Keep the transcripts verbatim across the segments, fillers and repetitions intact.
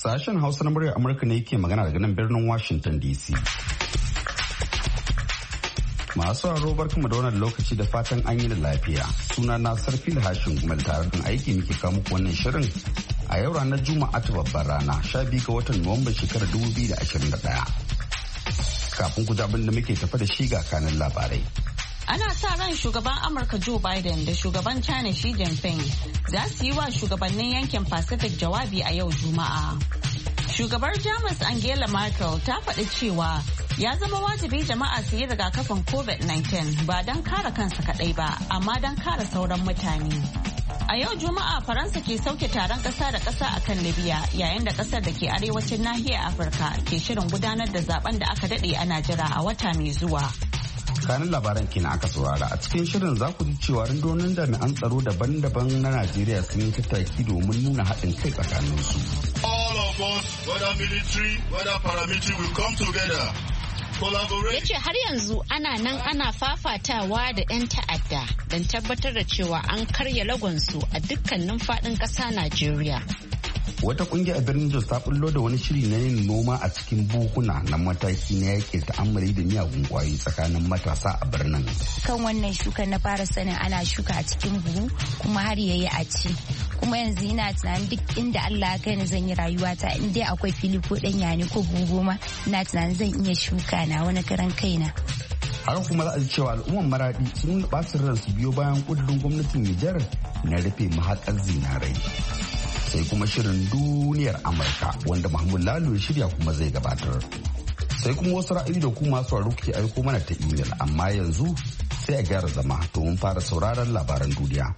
Sashen Hausa na muryar Amurka ne yake magana daga nan birnin Washington D C. Masu sauraro barkanmu da wannan lokaci da fatan an yi da lafiya. Suna na Sarfil Hashin Gumal tare da aiki muke kawo muku wannan shirin a yau ranar Juma'a ta babbar rana sha biyu ga watan Nuwamba shekarar dubu biyu da ashirin da ɗaya. Kafin ku ji abin da muke tafa da shi ga kanin labarai. Ana sa ran shugaban Amurka Joe Biden da shugaban China Xi Jinping za su yi wa shugabannin yankin Pacific jawabi a yau Juma'a. Shugabar Jamus Angela Merkel ta faɗi cewa ya zama wajibi jama'a su yi rigakafin covid nineteen ba don kare kansa kaɗai ba, amma don kare sauran mutane. A yau Juma'a Faransa ke sauke taron ƙasa da ƙasa a kan Libya yayin da ƙasar da ke arewacin nahiyar Afirka ke shirin gudanar da zaben da aka daɗe ana jira a wata mai zuwa. Kanin labaran kenan aka saurara a cikin shirin za ku ji cewa rundunar jami'an tsaro daban-daban na Najeriya sun yi tattaki domin nuna haɗin kai tsakanin su. All of us, whether military, whether paramilitary, will come together. Ya ce har yanzu ana nan ana fafatawa da 'yan ta'adda don tabbatar da cewa an karya lagonsu a dukkanin faɗin ƙasa Najeriya. Wata kungiya a birnin Jos ta bullo da wani shiri na yin noma a cikin buhuna na mataki na yakin ta'ammali da miyagun kwayoyi tsakanin matasa a birnin. Kan wannan shuka na fara sanin ana shuka a cikin buhu kuma har yayi a ci. Kuma yanzu ina tunanin duk inda Allah ya kai ni zan yi rayuwata in dai akwai fili ko ɗanya ne ko buhu goma ina tunanin zan iya shuka na wani karan kaina. Har kuma za a ji cewa al'umman Maradi sun nuna ɓacin ransu biyo bayan ƙudurin gwamnatin Nijar na rufe mahaƙar zinarai. Sai kuma shirin duniyar Amurka wanda Mahmud Lalo ya shirya kuma zai gabatar. Sai kuma wasu ra'ayi da kuma masu waro ke aiko mana ta imel amma yanzu sai a gyara zama domin fara sauraron labaran duniya.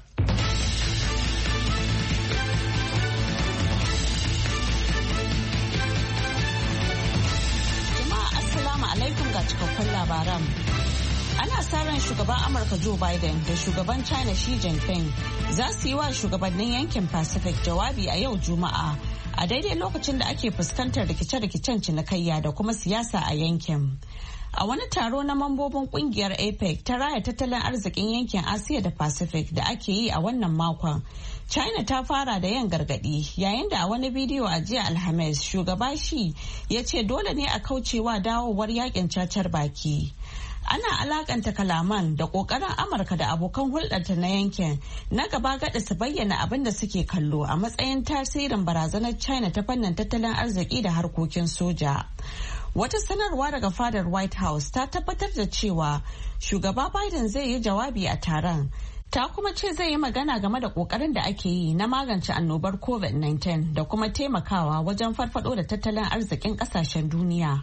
Jama'a assalamu alaikum ga cikakkun labaran. Ana sa ran shugaban Amurka Joe Biden da shugaban China Xi Jinping za su yi wa shugabannin yankin Pacific jawabi a yau Juma'a a daidai lokacin da ake fuskantar rikice-rikicen cinikayya da kuma siyasa a yankin. A wani taro na mambobin kungiyar APEC ta raya tattalin arzikin yankin Asiya da Pacific da ake yi a wannan makon, China ta fara da yin gargadi yayin da a wani bidiyo a jiya Alhamis shugaba Xi ya ce dole ne a kaucewa dawowar yakin cacar baki. Ana alakanta kalaman da kokarin Amurka da abokan hulɗarta na yankin na gaba gada su bayyana abin da suke kallo a matsayin tasirin barazanar China ta fannin tattalin arziki da harkokin soja. Wata sanarwa daga fadar White House ta tabbatar da cewa shugaba Biden zai yi jawabi a taron. Ta kuma ce zai yi magana game da kokarin da ake yi na magance annobar covid nineteen da kuma taimakawa wajen farfado da tattalin arzikin kasashen duniya.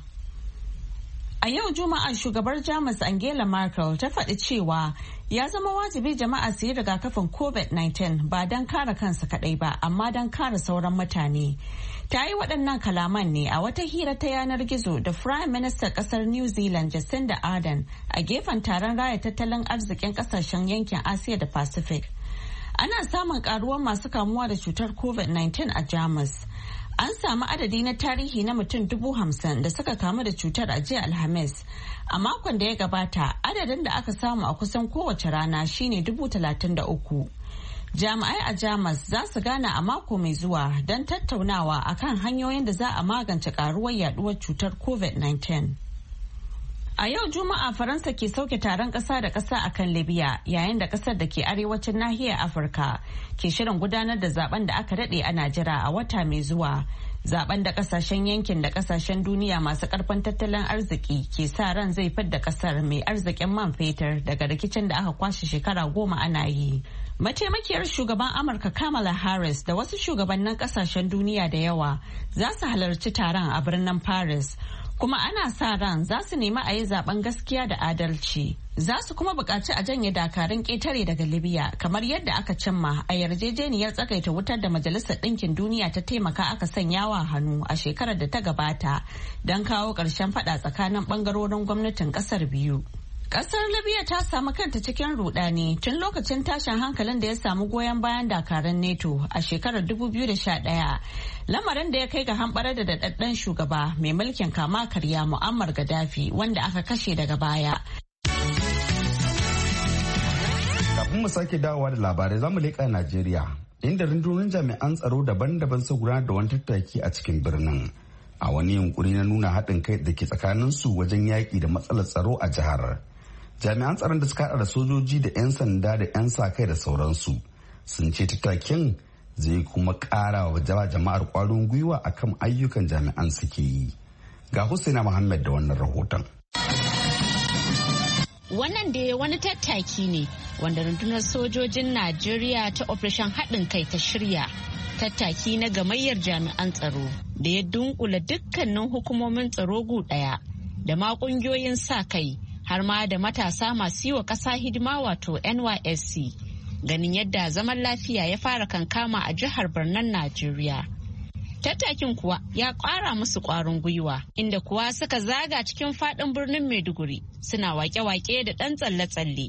A yau Juma'a shugabar Jamus Angela Merkel ta faɗi cewa ya zama wajibi jama'a su yi rigakafin covid nineteen ba don kare kansu kaɗai ba amma don kare sauran mutane. Ta yi waɗannan kalaman ne a wata hira ta yanar gizo da Prime Minister ƙasar New Zealand Jacinda Ardern a gefen taron raya tattalin arzikin ƙasashen yankin Asiya da Pacific. Ana samun ƙaruwar masu kamuwa da cutar covid nineteen a Jamus. An samu adadi na tarihi na mutum dubu hamsin da suka kamu da cutar a jiya Alhamis. A makon da ya gabata, adadin da aka samu a kusan kowace rana shine dubu talatin da uku. Jami'ai a Jamus za su gana a mako mai zuwa don tattaunawa akan hanyoyin da za a magance karuwar yaduwar cutar covid nineteen. A yau Juma'a Faransa ke sauke taron ƙasa da ƙasa a kan Libya yayin da ƙasar da ke arewacin nahiyar Afirka ke shirin gudanar da zaben da aka daɗe ana jira a wata mai zuwa. Zaben da ƙasashen yankin da ƙasashen duniya masu ƙarfin tattalin arziki ke sa ran zai fidda ƙasar mai arzikin man fetur daga rikicin da aka kwashe shekara goma ana yi. Mataimakiyar shugaban Amurka Kamala Harris da wasu shugabannin ƙasashen duniya da yawa za su halarci taron a birnin Paris. Kuma ana sa ran za su nemi a yi zaben gaskiya da adalci. Za su kuma buƙaci a janye dakarun ƙetare daga Libya kamar yadda aka cimma a yarjejeniyar tsagaita wutar da Majalisar Ɗinkin Duniya ta taimaka aka sanya wa hannu a shekarar da ta gabata don kawo ƙarshen faɗa tsakanin ɓangarorin gwamnatin ƙasar biyu. Ƙasar Libya ta samu kanta cikin rudani tun lokacin tashin hankalin da ya samu goyon bayan dakarun NATO a shekarar dubu biyu da sha ɗaya. Lamarin da ya kai ga hamɓarar da daɗaɗɗen shugaba mai mulkin kama karya Muammar Gaddafi wanda aka kashe daga baya. Kafin mu sake dawowa da labarai zamu leƙa Najeriya inda rundunar jami'an tsaro daban-daban su gudanar da wani tattaki a cikin birnin a wani yunkuri na nuna haɗin kai da ke tsakaninsu wajen yaƙi da matsalar tsaro a jihar. Jami'an tsaron da suka haɗa da sojoji da 'yan sanda da 'yan sa kai da sauransu sun ce tattakin zai kuma ƙara wa jama'ar ƙwarin gwiwa akan ayyukan jami'an suke yi. Ga Husaina Muhammad da wannan rahoton. Wannan da wani tattaki ne wanda rundunar sojojin Najeriya ta Operation haɗin kai ta shirya. Tattaki na gamayyar jami'an tsaro da ya dunkula dukkanin hukumomin tsaro gu ɗaya da ma ƙungiyoyin sa kai har ma da matasa masu yi wa ƙasa hidima wato N Y S C. Ganin yadda zaman lafiya ya fara kankama a jihar Barnan Najeriya. Tattakin kuwa ya ƙara musu ƙwarin gwiwa inda kuwa suka zaga cikin faɗin birnin Maiduguri suna wake-wake da ɗan tsalle-tsalle.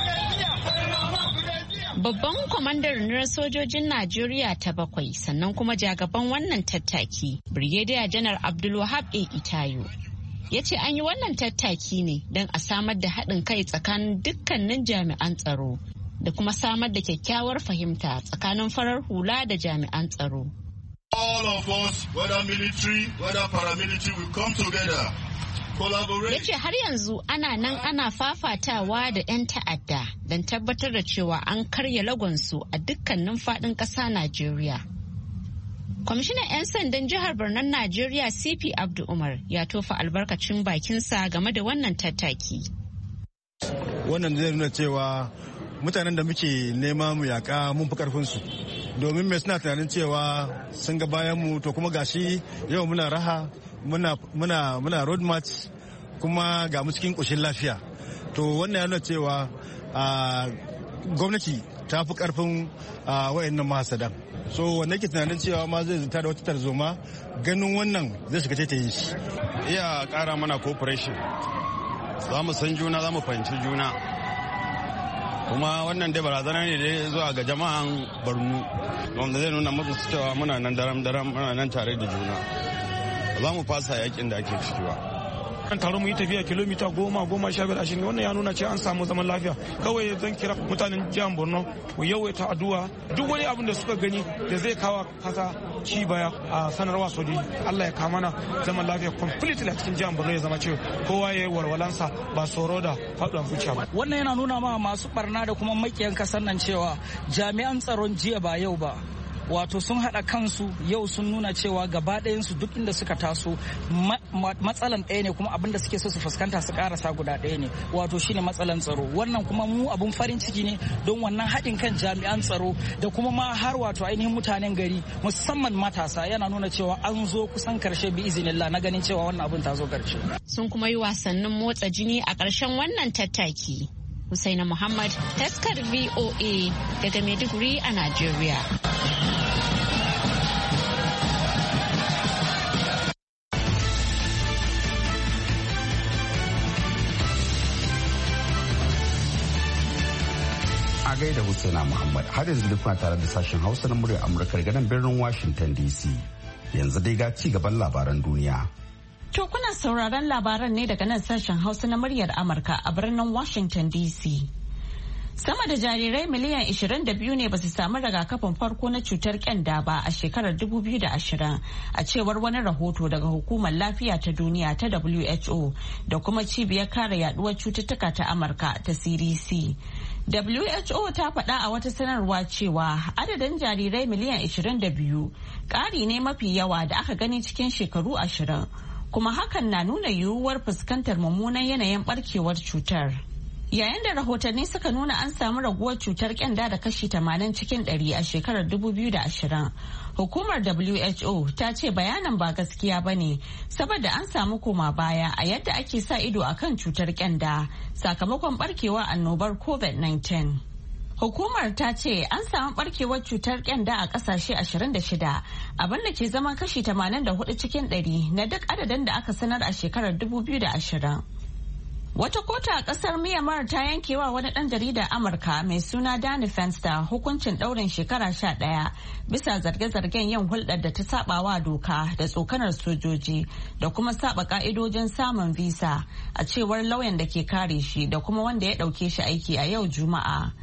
Babban kwamandan rundunar sojojin Najeriya ta bakwai sannan kuma jagaban wannan tattaki, Brigadier Janar Abdulwahab A. Itayo, ya ce an yi wannan tattaki ne don a samar da haɗin kai tsakanin dukkanin jami'an tsaro da kuma samar da kyakkyawar fahimta tsakanin farar hula da jami'an tsaro. All of us, whether military, whether paramilitary, we come together. Ya ce har yanzu ana nan ana fafatawa da 'yan ta'adda don tabbatar da cewa an karya lagonsu a dukkanin faɗin ƙasa Najeriya. Kwamishinan 'yan sandan jihar Barnan Najeriya C P Abdu Umar ya tofa albarkacin bakinsa game da wannan tattaki. Wannan zai nuna cewa mutanen da muke nema mu yaƙa mun fi ƙarfinsu. Domin mai suna tunanin cewa sun ga bayan mu to kuma gashi yau muna raha muna muna muna road march kuma ga mu cikin ƙoshin lafiya. To wannan ya nuna cewa gwamnati ta fi ƙarfin wayannan mahasadan. So wanda ke tunanin cewa ma zai zata da wata tarzoma ganin wannan zai shiga ta yin shi. Iya ƙara mana cooperation. Za mu san juna, za mu fahimci juna. Kuma wannan dai barazana ne dai zuwa ga jama'an Borno wanda zai nuna musu cewa muna nan daram daram muna nan tare da juna. Za mu fasa yakin da ake ciki ba. An taro mu yi tafiya kilomita goma goma sha biyar ashirin wannan ya nuna cewa an samu zaman lafiya. Kawai zan kira mutanen jihar Borno mu yawaita addu'a duk wani abin da suka gani da zai kawo kasa ci baya a sanarwa sojoji Allah ya kama na zaman lafiya completely a cikin jihar Borno ya zama cewa kowa ya yi walwalansa ba tsoro da faɗuwar zuciya ba. Wannan yana nuna ma masu barna da kuma makiyan kasar nan cewa jami'an tsaron jiya ba yau ba. Wato sun haɗa kansu yau sun nuna cewa gaba ɗayansu duk inda suka taso matsalan ɗaya ne kuma abin da suke so su fuskanta su karasa guda ɗaya ne wato shine matsalan tsaro. Wannan kuma mu abun farin ciki ne don wannan haɗin kan jami'an tsaro da kuma ma har wato ainihin mutanen gari musamman matasa yana nuna cewa an zo kusan karshe bi izinillah na ganin cewa wannan abun ta zo karshe. Sun kuma yi wasannin motsa jini a ƙarshen wannan tattaki. Husaina Muhammad, taskar V O A daga Maiduguri a Najeriya. A gaida Husaina Muhammad, har yanzu duk kuna tare da sashen Hausa na muryar Amurka daga nan birnin Washington D C. Yanzu dai ga ci gaban labaran duniya. To kuna sauraron labaran ne daga nan sashen Hausa na muryar Amurka a birnin Washington D C. Sama da jarirai miliyan ishirin da biyu ne ba su samu rigakafin farko na cutar kyanda ba a shekarar dubu biyu da ashirin a cewar wani rahoto daga Hukumar Lafiya ta Duniya ta W H O da kuma Cibiyar Kare Yaduwar Cututtuka ta Amurka ta C D C. W H O ta faɗa a wata sanarwa cewa adadin jarirai miliyan ishirin da biyu ƙari ne mafi yawa da aka gani cikin shekaru ashirin. Kuma hakan na nuna yiwuwar fuskantar mummunan yanayin barkewar cutar. Yayin da rahotanni suka nuna an samu raguwar cutar kyanda da kashi tamanin cikin ɗari a shekarar dubu biyu da ashirin, hukumar W H O ta ce bayanan ba gaskiya ba ne saboda an samu koma baya a yadda ake sa ido akan cutar kyanda sakamakon barkewar annobar COVID nineteen. Hukumar ta ce an samu barkewar cutar kyanda a kasashe ashirin da shida abinda ke zama kashi tamanin da hudu cikin ɗari na duk adadin da aka sanar a shekarar dubu biyu da ashirin. Wata kota a kasar Myanmar ta yankewa wani ɗan jaridar Amurka mai suna Danny Fenster hukuncin ɗaurin shekara sha ɗaya bisa zarge-zargen yin hulɗar da ta sabawa doka da tsokanar sojoji da kuma saba ka'idojin samun visa a cewar lauyan da ke kare shi da kuma wanda ya ɗauke shi aiki a yau Juma'a.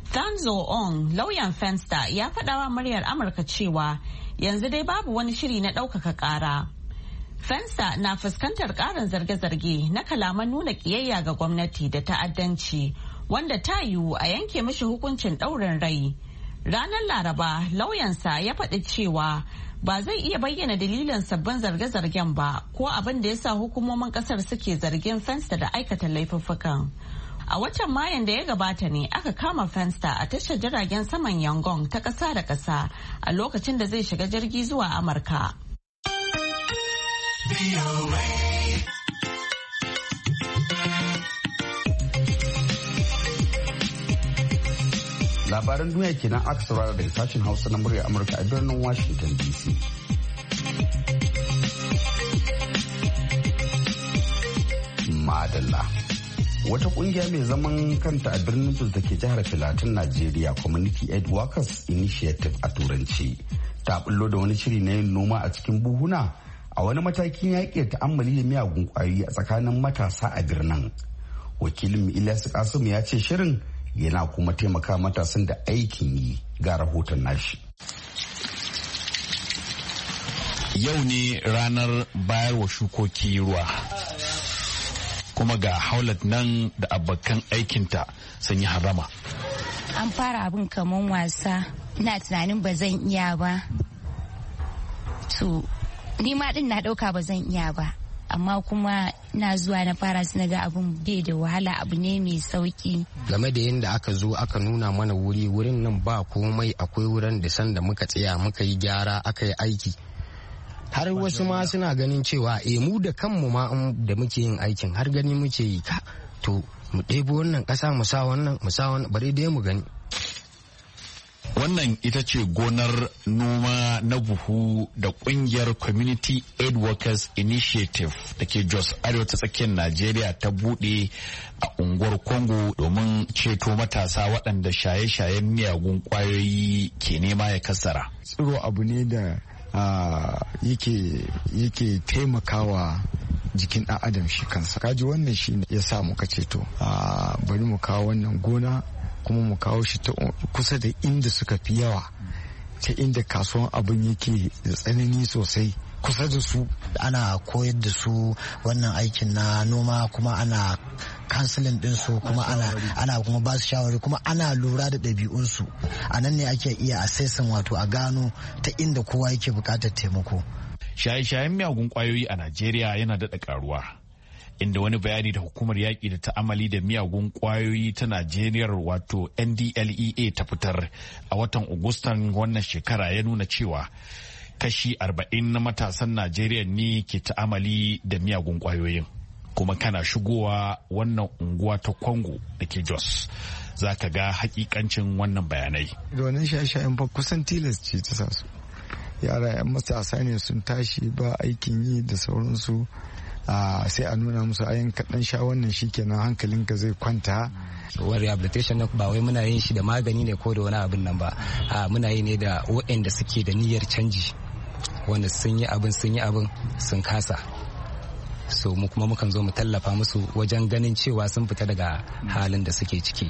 Thanzo Ong, lauyan Fenster, ya faɗawa muryar Amurka cewa yanzu dai babu wani shiri na ɗaukaka ƙara. Fenster na fuskantar ƙarin zarge-zarge na kalaman nuna ƙiyayya ga gwamnati da ta'addanci wanda ta yiwu a yanke mishi hukuncin ɗaurin rai. Ranar Laraba, lauyansa ya faɗi cewa ba zai iya bayyana dalilin sabbin zarge-zargen ba ko abin da ya sa hukumomin ƙasar suke zargin Fenster da aikata laifuffukan. A watan Mayan da ya gabata ne aka kama Fenster a tashar jiragen saman Yangon ta ƙasa da ƙasa a lokacin da zai shiga jirgi zuwa Amurka. Labaran duniya kenan aka saurara daga sashen Hausa na murya Amurka a birnin Washington D C. Madalla. Wata kungiya mai zaman kanta a birnin Jos da ke jihar Filatin Najeriya, Community Aid Workers Initiative a Turanci, ta bullo da wani shiri na yin noma a cikin buhuna a wani matakin yaƙi ta'ammali da miyagun ƙwayoyi a tsakanin matasa a birnin. Wakilin Ilyasu Kasimu ya ce shirin yana kuma taimaka matasan da aikin yi, ga rahoton nashi. Yau ne ranar bayarwa shukoki ruwa. Kuma ga Haulat nan da abokan aikinta sun yi harama. An fara abin kaman wasa, ina tunanin ba zan iya ba. To, ni ma din na dauka ba zan iya ba. Amma kuma na zuwa na fara su ga abin bai da wahala, abu ne mai sauki. Game da yadda aka zo aka nuna mana wuri, wurin nan ba komai, akwai wurin da sanda muka tsaya muka yi gyara aka yi aiki. Har wasu ma suna ganin cewa e mu da kanmu ma da muke yin aikin har gani muke yi ka to mu ɗebo wannan ƙasa mu sa wannan mu sa wannan bari dai mu gani. Wannan ita ce gonar noma na buhu da kungiyar Community Aid Workers Initiative da ke Jos Arewa ta tsakiyar Najeriya ta bude a unguwar Congo domin ceto matasa waɗanda shaye-shayen miyagun kwayoyi ke nema ya kassara. Tsiro abu ne da Uh, yake yake taimakawa jikin ɗan adam shi kansa. Kaji wannan shi ya sa muka ceto uh, bari mu kawo wannan gona kuma mu kawo shi ta kusa da inda suka fi yawa, ta inda kasuwan abin yake da tsanani sosai kusa da su. Ana koyar da su wannan aikin na noma kuma ana kansilin ɗinsu kuma ana ana kuma ba su shawari kuma ana lura da ɗabi'unsu. A nan ne ake iya assessin wato a gano ta inda kowa yake buƙatar taimako. Shaye-shayen miyagun ƙwayoyi a Najeriya yana daɗa ƙaruwa. Inda wani bayani da hukumar yaƙi da ta'amali da miyagun ƙwayoyi ta Najeriya wato N D L E A ta fitar a watan Agustan wannan shekara ya nuna cewa kashi arba'in na matasan Najeriya ne ke ta'amali da miyagun ƙwayoyin. Kuma kana shigowa wannan unguwa ta Congo da ke Jos za ka ga hakikancin wannan bayanai. Da wannan shaye-shayen fa kusan tilas ce ta sa su. Yara 'yan matasa ne sun tashi ba aikin yi da sauransu, sai a nuna musu ayin kaɗan sha wannan shi kenan hankalinka zai kwanta. Wani rehabilitation ba wai muna yin shi da magani ne ko da wani abin nan ba, muna yi ne da waɗanda suke da niyyar canji, wanda sun yi abin sun yi abin sun kasa. So mu kuma mukan zo mu tallafa musu wajen ganin cewa sun fita daga halin da suke ciki.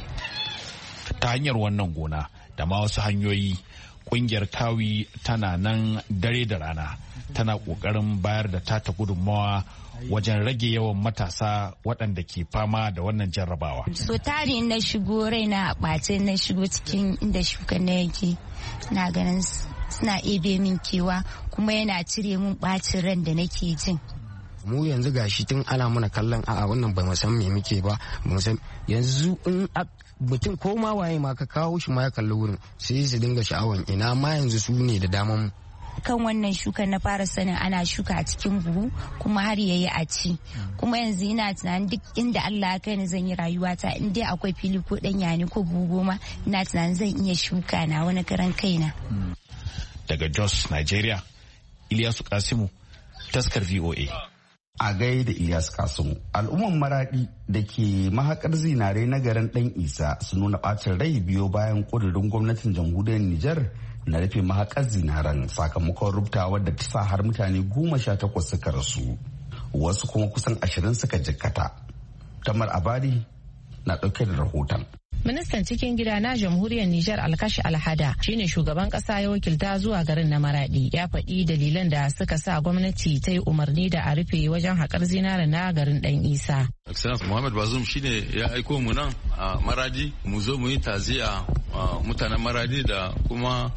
Ta hanyar wannan gona da ma wasu hanyoyi, kungiyar Kawi tana nan dare da rana tana kokarin bayar da tata gudunmawa wajen rage yawan matasa waɗanda ke fama da wannan jarrabawa. So tari na shigo raina a ɓace na shigo cikin inda shuka na yake, na ganin suna ebe min kewa kuma yana cire min ɓacin ran da nake jin. Mu yanzu gashi tun ana muna kallon a wannan ba mu san me muke ba, mu san yanzu in mutum ko ma waye ma ka kawo shi ma ya kalli wurin sai su dinga sha'awan ina ma yanzu su ne da daman. Kan wannan shukan na fara sanin ana shuka a cikin buhu kuma har yayi a ci, kuma yanzu ina tunanin duk inda Allah ya kai ni zan yi rayuwata in dai akwai fili ko ɗanya ne ko buhu goma, ina tunanin zan iya shuka na wani karan kaina. Daga Jos, Nigeria, Ilyasu Kasimu, taskar V O A. A gai da Ilyas Kasimu, al'umman Maradi da ke mahakar zinare na garin Dan Isa su nuna bacin rai biyo bayan kudurin gwamnatin jamhuriyar Nijar na rufe mahakar zinaren sakamakon rubutawar da ta sa har mutane goma sha takwas suka rasu, wasu kuma kusan ashirin suka jikkata. Tamar Abadi na ɗauke da rahoton. Ministan cikin gida na jamhuriyar Nijar Alkashi Alhada shine shugaban kasa ya wakilta zuwa garin na Maradi. Ya faɗi dalilan da suka sa gwamnati ta yi umarni da a rufe wajen haƙar zinare na garin Dan Isa. Excellence Muhammad Bazoum shine ya aiko mu nan a Maradi mu zo mu yi taziya mutanen Maradi da kuma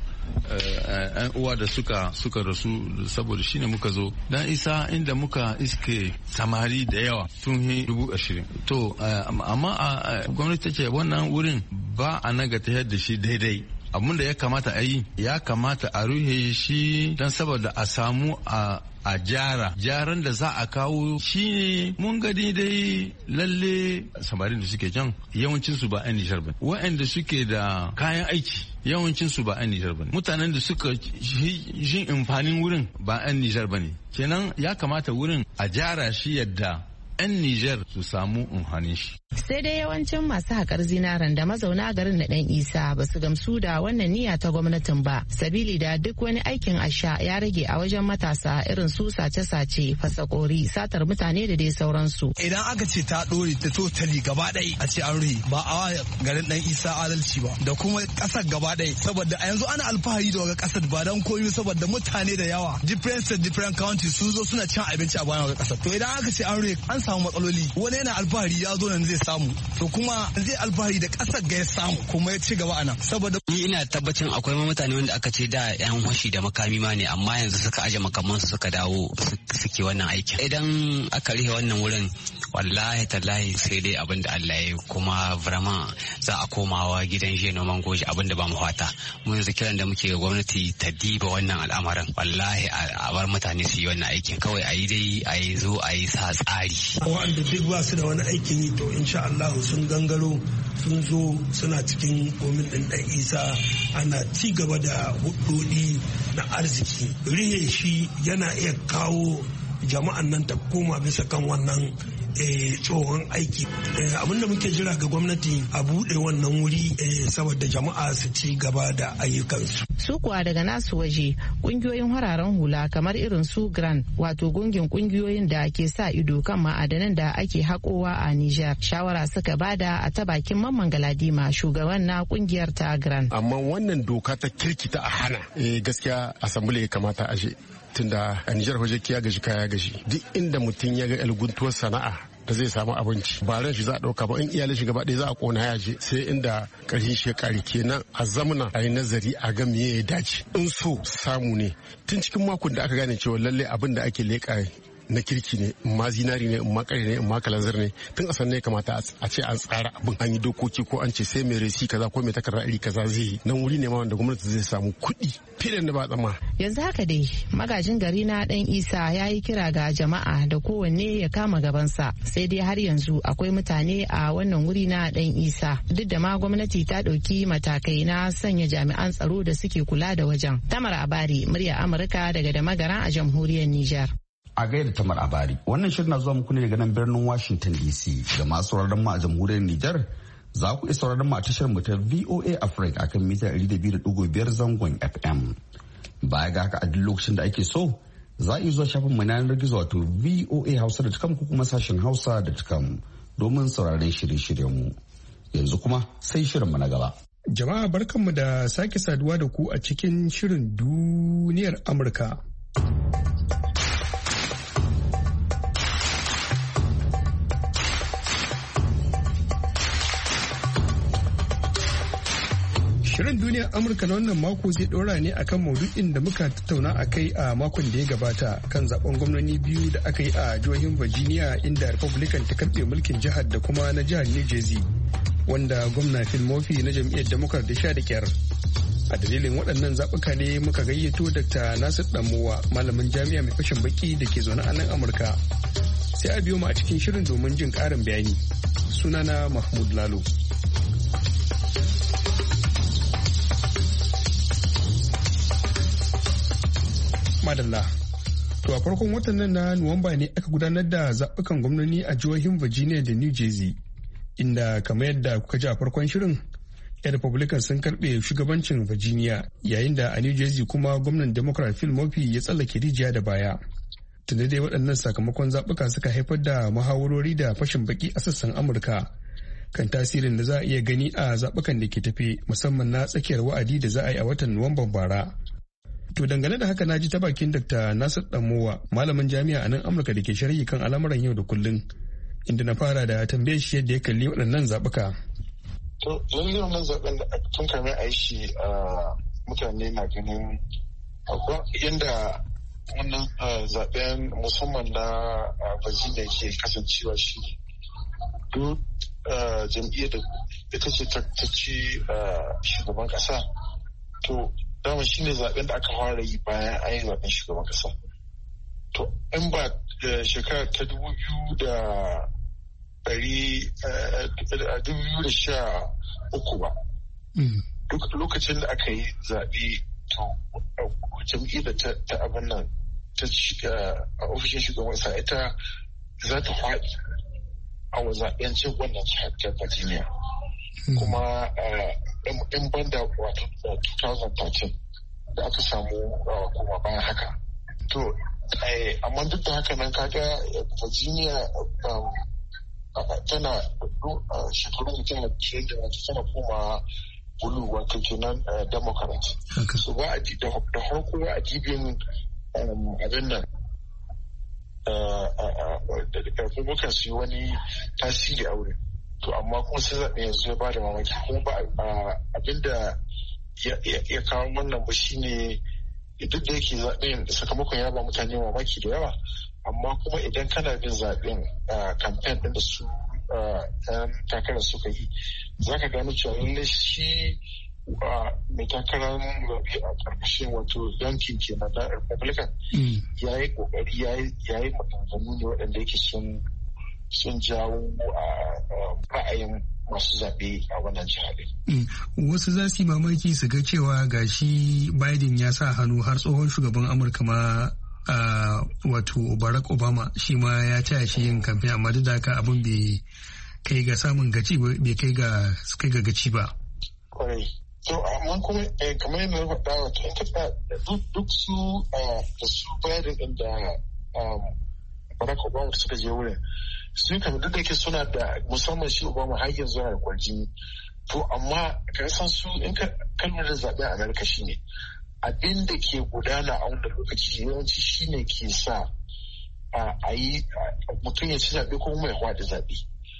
yan uwa da suka suka rasu saboda shine muka zo Dan Isa inda muka iske samari da yawa sun yi dubu ashirin to amma gwamnati ta ce wannan wurin ba a naga ta yadda shi daidai abun da ya kamata a yi ya kamata a ruhe shi don saboda a samu a a jara jaran da za a kawo shine mun gani dai lalle samarin da suke can yawancin su ba 'yan Nijar ba waɗanda suke da kayan aiki yawancin su ba 'yan Nijar ba mutanen da suka jin amfanin wurin ba 'yan Nijar ba ne kenan ya kamata wurin a jara shi yadda 'yan Nijar su samu umhanin shi. Sai dai yawancin masu haƙar zinaren da mazauna garin na ɗan Isa ba su gamsu da wannan niyya ta gwamnatin ba. Sabili da duk wani aikin asha ya rage a wajen matasa irin su sace-sace, fasakori, satar mutane da dai sauransu. Idan aka ce ta ɗore ta totali gaba ɗaya a ce an rufe ba a garin ɗan Isa adalci ba da kuma ƙasar gaba ɗaya saboda a yanzu ana alfahari da waga ƙasar ba don koyi saboda mutane da yawa different state different counties sun zo suna cin abinci a bayan waga ƙasar. To idan aka ce an rufe an samu matsaloli wani yana alfahari ya zo nan zai samu to kuma zai alfahari da kasar ga ya samu kuma ya ci gaba a nan saboda ni ina tabbacin akwai mutane wanda aka ce da yan hoshi da makami ma ne amma yanzu suka aje makamansu suka dawo suke wannan aikin idan aka rihe wannan wurin wallahi tallahi sai dai abin da Allah ya yi kuma vraiment za a komawa gidan jiya noman goji abin da ba mu fata mu yanzu kiran da muke ga gwamnati ta diba wannan al'amarin wallahi a bar mutane su yi wannan aikin kawai a yi dai a yi zo a yi sa tsari wanda duk ba su da wani aikin yi to insha Allah sun gangaro sun zo suna cikin komin ɗin ɗan Isa ana ci gaba da hudodi na arziki rihe shi yana iya kawo jama'an nan ta koma bisa kan wannan tsohon aiki abinda muke jira ga gwamnati a buɗe wannan wuri saboda jama'a su ci gaba da ayyukansu. Su kuwa daga nasu waje kungiyoyin hararen hula kamar irin su Gran wato gungin kungiyoyin da ke sa ido kan ma'adanan da ake haƙowa a Nijar shawara suka bada a ta bakin Mamman Galadima shugaban na kungiyar ta Gran. Amma wannan doka ta kirkita a hana gaskiya asambile ya kamata a je tunda a Nijar waje ya gaji kaya gaji duk inda mutum ya ga guntuwar sana'a da zai samu abinci ba ran shi za a dauka ba in iyalin shi gaba ɗaya za a kona ya je sai inda ƙarshen shi ya ƙare kenan a zamana a yi nazari a ga me ya dace in so samu ne tun cikin makon da aka gane cewa lalle abin da ake leƙa na kirki ne in ma zinari ne in ma kare ne in ma kalanzar ne tun a sannan ya kamata a ce an tsara abin an yi dokoki ko an ce sai mai resi kaza ko mai takarda iri kaza zai yi nan wuri ne ma wanda gwamnati zai samu kuɗi fiye da ba tsama. Yanzu haka dai magajin gari na Dan Isa ya yi kira ga jama'a da kowanne ya kama gabansa sai dai har yanzu akwai mutane a wannan wuri na Dan Isa duk da ma gwamnati ta ɗauki matakai na sanya jami'an tsaro da suke kula da wajen. Tamar Abari murya Amurka daga da magara a jamhuriyar Nijar. A gaida Tamar Abari wannan shirin na zuwa muku ne daga nan birnin Washington D C ga masu sauraron mu a jamhuriyar Nijar za ku iya sauraron mu a tashar mu ta V O A Africa akan mita ɗari da biyu da ɗigo biyar zangon F M. Baya ga haka a duk lokacin da ake so za a iya zuwa shafin mu na yanar gizo wato v o a hausa dot com ko kuma sashen hausa dot com domin sauraron shirye-shiryen mu. Yanzu kuma sai shirin mu na gaba. Jama'a barkanmu da sake saduwa da ku a cikin shirin duniyar Amurka. Shirin duniyar Amurka na wannan mako zai ɗora ne akan maudu'in da muka tattauna a kai a makon da ya gabata kan zaben gwamnoni biyu da aka yi a jihohin Virginia inda Republican ta karɓe mulkin jihar da kuma na jihar New Jersey wanda gwamna Phil Murphy na jam'iyyar Democrat da sha da kyar. A dalilin waɗannan zaɓuka ne muka gayyato Dakta Nasir Damowa malamin jami'a mai fashin baki da ke zaune a nan Amurka. Sai a biyo mu a cikin shirin domin jin ƙarin bayani. Sunana Mahmud Lalo. Madalla. To a farkon watan nan na Nuwamba ne aka gudanar da zaɓukan gwamnoni a jihohin Virginia da New Jersey, inda kamar yadda kuka ji a farkon shirin, 'yan Republican sun karɓe shugabancin Virginia yayin da a New Jersey kuma gwamnan Democrat Phil Murphy ya tsallake rijiya da baya. Tunda dai waɗannan sakamakon zaɓuka suka haifar da muhawarori da fashin baki a sassan Amurka kan tasirin da za a iya gani a zaɓukan da ke tafe musamman na tsakiyar wa'adi da za a yi a watan Nuwamban bara. To dangane da haka na ji ta bakin Dakta Nasir Damowa, malamin jami'a a nan Amurka da ke sharhi kan al'amuran yau da kullum, inda na fara da tambaye shi yadda ya kalli waɗannan zaɓuka. To lallai wannan zaɓen da tun kamar a yi shi mutane na ganin yadda wannan zaɓen musamman na Virginia ke kasancewa shi duk jam'iyyar da ita ce ta ci shugaban ƙasa. To dama shi ne zaɓen da aka fara yi bayan an yi zaɓen shugaban ƙasa. To in ba shekara ta dubu biyu da ɗari dubu biyu da sha uku ba. Duk lokacin da aka yi zaɓe to jam'iyyar da ta abin nan ta a ofishin shugaban ƙasa ita za ta faɗi a zaɓen cin wannan jihar Virginia. Kuma in banda wato twenty thirteen da aka samu kuma bayan haka. To, amma duk da haka nan kaga Virginia tana shekarun tana ce da wata tana koma bulu wato kenan Democrat. So ba a da harko ba a dibin abin nan da Republican su yi wani tasiri a wurin. To amma kuma sai zaɓe yanzu ya ba da mamaki kuma ba abinda ya kawo wannan ba shine duk da yake zaɓen sakamakon ya ba mutane mamaki da yawa, amma kuma idan kana bin zaɓen kamfen ɗin da su yan takarar suka yi za ka gano cewa lallai shi mai takarar zaɓe a ƙarƙashin wato yankin kenan na Republican ya yi ƙoƙari ya yi maganganu ne waɗanda yake sun sun jawo ra'ayin masu zaɓe a wannan jihar. Wasu za su yi mamaki su ga cewa ga shi Biden ya sa hannu har tsohon shugaban Amurka ma wato Barack Obama shi ma ya taya shi yin kamfen, amma duk da haka abin bai kai ga samun gaci bai kai ga kai ga gaci ba. Kwarai. To amma kuma kamar yadda na faɗa wato in ka duk su da su Biden ɗin da Barack Obama suka je wurin sun kama duk da ke suna da musamman shi Obama har yanzu yana da kwarjini. To amma ka san su in ka kalmar da zaɓen Amerika shi ne abin da ke gudana a wannan lokaci yawanci shi ne ke sa a yi mutum ya ci zaɓe ko kuma ya hwaɗe zaɓe.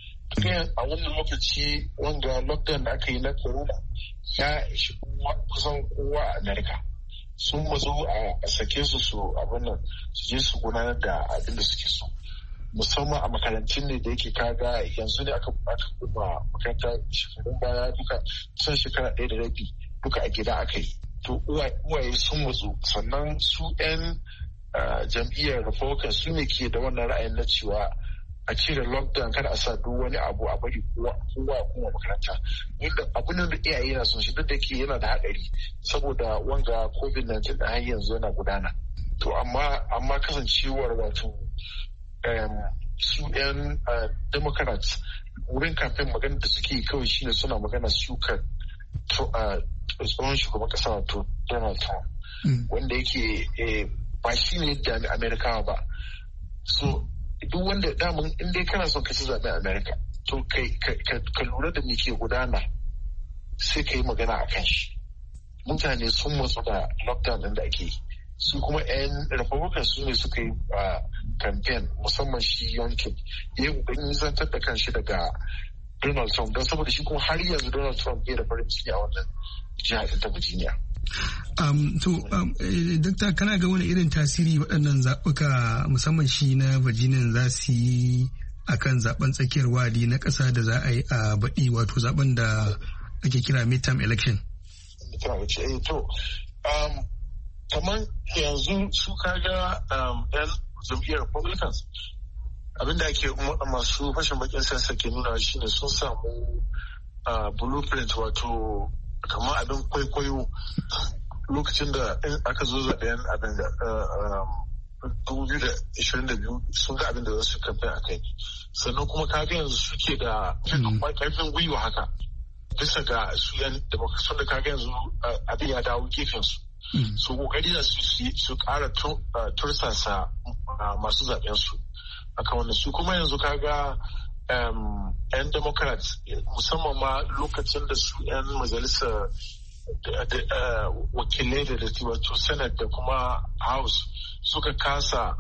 A wannan lokaci wanga lockdown da aka yi na corona ya ishi kusan kowa a Amerika. Sun mazo a sake su su abin nan su je su gudanar da abin da suke so. Musamman a makarantun ne da yake kaga yanzu ne aka aka kuma makaranta shekarun baya duka kusan shekara ɗaya da rabi duka a gida aka yi. To uwaye sun matsu sannan su 'yan jam'iyyar Republican su ne ke da wannan ra'ayin na cewa a cire lockdown kada a sa duk wani abu a bari kowa kuma makaranta. Wanda abin da iyaye na son shi duk da ke yana da haɗari saboda wanga covid nineteen da har yanzu yana gudana. To amma amma kasancewar wato su 'yan Democrats wurin kamfen magana da suke kawai shine suna magana sukar tsohon shugaban kasa wato Donald Trump wanda yake ba shi ne da Amerikawa ba. So duk wanda damun in dai kana son ka ci zaɓen Amerika to ka lura da me ke gudana sai ka yi magana a kan shi. Mutane sun matsu da lockdown ɗin da ake yi. Su kuma 'yan Republican su ne suka yi campaign musamman shi yankin ya yi ƙoƙarin zantar da kanshi daga Donald Trump don saboda shi kuma har yanzu Donald Trump bai da farin ciki a wannan jihar ta Virginia. Um, to, um, Dokta, kana ga wani irin tasiri waɗannan zaɓuka musamman shi na Virginia za su yi a kan zaɓen tsakiyar wadi na ƙasa da za a yi a baɗi wato zaɓen da ake kira midterm election? To, kamar yanzu su kaga yan jam'iyyar Republicans abinda ake masu fashin bakin siyasa ke nuna shine sun samu blueprint wato kamar abin kwaikwayo lokacin da aka zo zaɓen abin da dubu biyu da ashirin da biyu sun ga abin da za su kamfe a kai sannan kuma kaga yanzu suke da ƙarfin gwiwa haka bisa ga su yan demokrasun da kaga yanzu abin ya dawo gefensu su kokari da su ƙara tursasa masu zaɓen su akan wannan su kuma yanzu kaga 'yan democrats musamman ma lokacin da su 'yan majalisar wakilai da datti wato senate da kuma house suka kasa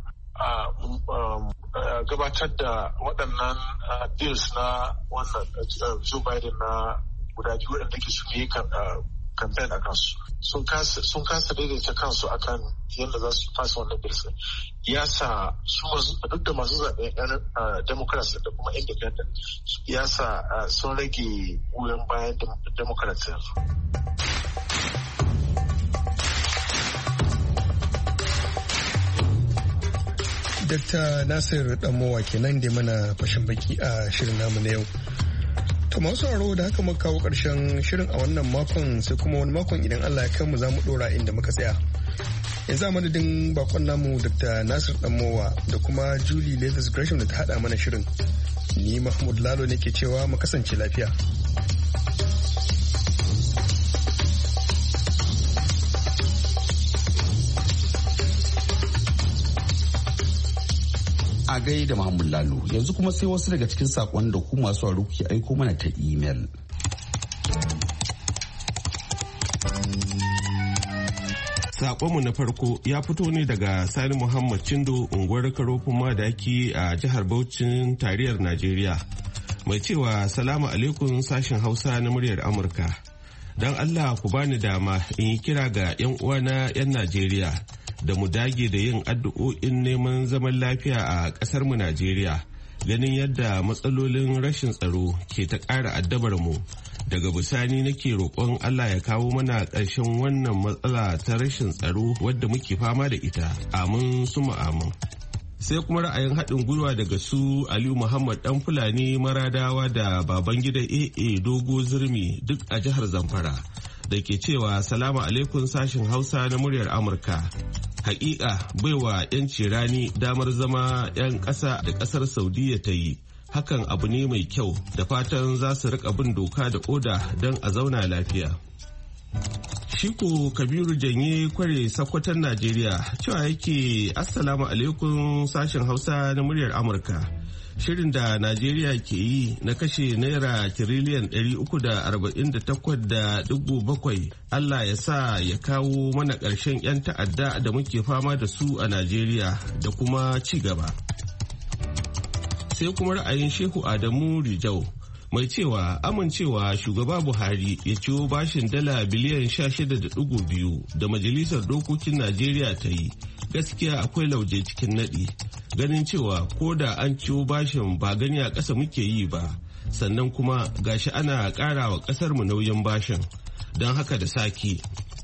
gabatar da waɗannan bills na wannan Joe Biden na guda biyu waɗanda ke su yi campaign a kansu sun kasa daidaita kansu akan yadda za su fasa wannan bills ya sa duk da masu zaɓen 'yan democrats da kuma independent ya sa sun rage goyon bayan democrats yanzu. Dakta Nasir Damowa kenan da mana fashin baki a shirin namu na yau. To masu sauraro da haka muka kawo karshen shirin a wannan makon sai kuma wani makon idan Allah ya kanmu za mu dora inda muka tsaya. Yanzu a madadin bakon namu Dakta Nasir Damowa da kuma Julie Leathers Gresham da ta hada mana shirin. Ni Mahmud Lalo nake cewa mu kasance lafiya. A gai da Muhammad Lalo yanzu kuma sai wasu daga cikin sakon da ku masu aro ke aiko mana ta imel. Sakonmu na farko ya fito ne daga Sani Muhammad Chindo unguwar Karofin Madaki a jihar Bauchin tarayyar Najeriya. Mai cewa salamu alaikum sashen Hausa na muryar Amurka. Don Allah ku bani dama in yi kira ga 'yan uwana 'yan Najeriya da mu dage da yin addu'o'in neman zaman lafiya a ƙasar mu Najeriya ganin yadda matsalolin rashin tsaro ke ta ƙara addabar mu. Daga bisani nake roƙon Allah ya kawo mana ƙarshen wannan matsala ta rashin tsaro wadda muke fama da ita. Amin suma amin. Sai kuma ra'ayin haɗin gwiwa daga su Aliyu Muhammad ɗan Fulani Maradawa da Babangida A A Dogo Zurmi duk a jihar Zamfara da ke cewa salamu alaikum sashin Hausa na muryar Amurka. Hakika baiwa 'yanci rani damar zama 'yan ƙasa da ƙasar Saudiya ta yi. Hakan abu ne mai kyau da fatan za su rika bin doka da oda don a zauna lafiya. Shiko Kabiru Janye Kware Sakkwatan Najeriya cewa yake Assalamu alaikum sashen Hausa na muryar Amurka. Shirin da Najeriya ke yi na kashe naira tiriliyan ɗari uku da arba'in da takwas da dubu bakwai Allah ya sa ya kawo mana ƙarshen 'yan ta'adda da muke fama da su a Najeriya da kuma ci gaba. Sai kuma ra'ayin Shehu Adamu Rijau mai cewa amincewa shugaba Buhari ya ciwo bashin dala biliyan sha shida da dubu biyu da Majalisar Dokokin Najeriya ta yi gaskiya akwai lauje cikin naɗi. Ganin cewa ko da an ciwo bashin ba gani a ƙasa muke yi ba sannan kuma gashi ana ƙara wa ƙasar mu nauyin bashin don haka da saki.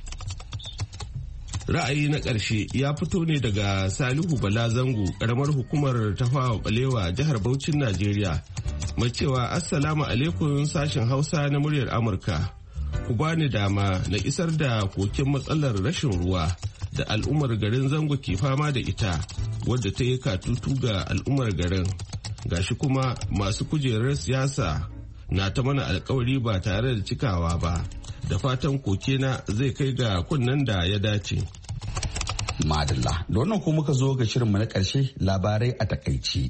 Ra'ayi na ƙarshe ya fito ne daga Salihu Bala Zango ƙaramar hukumar Tafawa Balewa jihar Bauchin Najeriya mai cewa Assalamu alaikum sashen Hausa na muryar Amurka. Ku bani dama na isar da kokin matsalar rashin ruwa da al'ummar garin Zango ke fama da ita wadda ta yi katutu ga al'ummar garin. Gashi kuma masu kujerar siyasa na ta mana alkawari ba tare da cikawa ba. Da fatan kokena zai kai ga kunnen da ya dace. Madalla, da wannan ko muka zo ga shirinmu na ƙarshe labarai a takaici.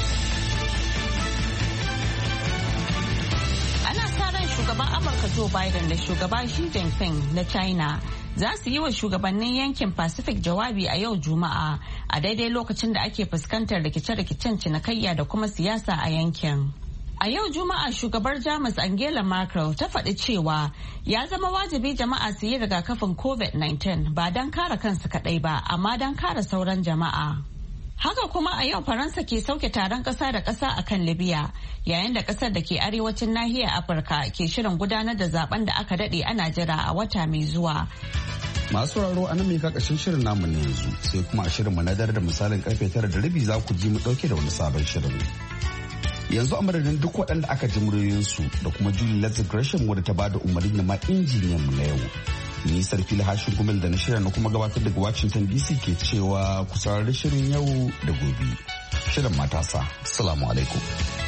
Ana sa ran shugaban Amurka Joe Biden da shugaba Xi Jinping na China za su yi wa shugabannin yankin Pacific jawabi a yau Juma'a a daidai lokacin da ake fuskantar rikice-rikicen cinikayya da kuma siyasa a yankin. A yau Juma'a shugabar Jamus Angela Merkel ta faɗi cewa ya zama wajibi jama'a su yi rigakafin covid nineteen ba don kare kansu kaɗai ba amma don kare sauran jama'a. Haka kuma a yau Faransa ke sauke taron ƙasa da ƙasa a kan Libya yayin da ƙasar da ke arewacin nahiyar Afirka ke shirin gudanar da zaben da aka daɗe ana jira a wata mai zuwa. Masu sauraro a nan mai kakashin shirin namu na yanzu sai kuma a shirin mu na dare da misalin karfe tara da rabi za ku ji mu ɗauke da wani sabon shirin. Yanzu a madadin duk waɗanda aka ji muryoyinsu da kuma Julie Let's Gresham wadda ta bada umarni da ma injiniyan mu na yau. Ni Sarfil Hashin Gumel da na shirya na kuma gabatar daga Washington D C ke cewa ku saurari shirin yau da gobe. Shirin matasa. Assalamu alaikum.